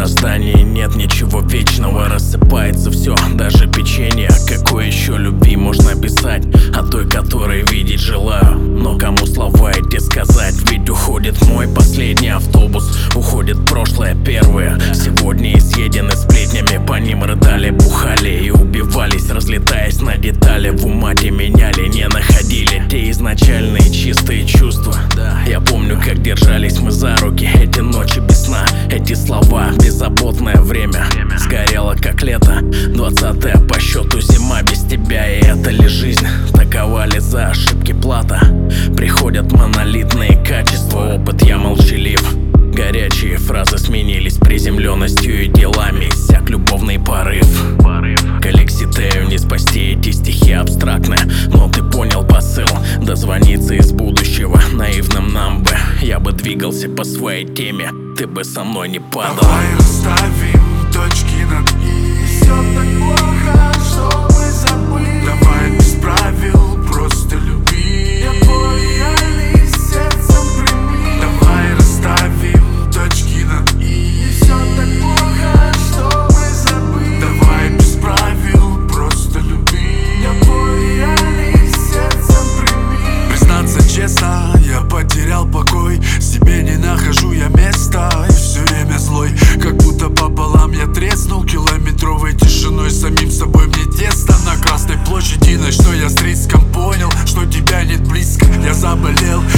мироздании нет ничего вечного. Рассыпается все, даже печенье. Какой еще любви можно писать? О той, которой видеть желаю. Но кому слова эти сказать? Ведь уходит мой последний автобус, уходит прошлое первое. Сегодня изъедены сплетнями, по ним рыдали, бухали и убивались, разлетаясь на детали. В умате меняли, не находили те изначальные чистые чувства. Я помню, как держались мы за руки, эти ночи без сна, эти слова, беззаботное время. Сгорело как лето, 20-е по счету зима без тебя. И это ли жизнь? Такова ли за ошибки плата? Приходят монолитные качества, опыт я молчалив. Горячие фразы сменились приземленностью и делами. Иссяк любовный порыв. К Алекситею не спасти эти стихи абстрактные. Но ты понял посыл, дозвониться из будущего наивным нам бы. Я бы двигался по своей теме, ты бы со мной не падал. Давай расставим точки над «и». Все так плохо, что мы забыли. Давай без правил, просто люби. Я твой реальный, сердцем прими. Давай расставим точки над «и». Все так плохо, что мы забыли. Давай без правил, просто люби. Я твой реальный, сердцем прими. Признаться честно, я потерял покой. Себе не нахожу я места и все время злой. Как будто пополам я треснул километровой тишиной. Самим собой мне тесно на Красной площади ночной. Я с риском понял, что тебя нет близко. Я заболел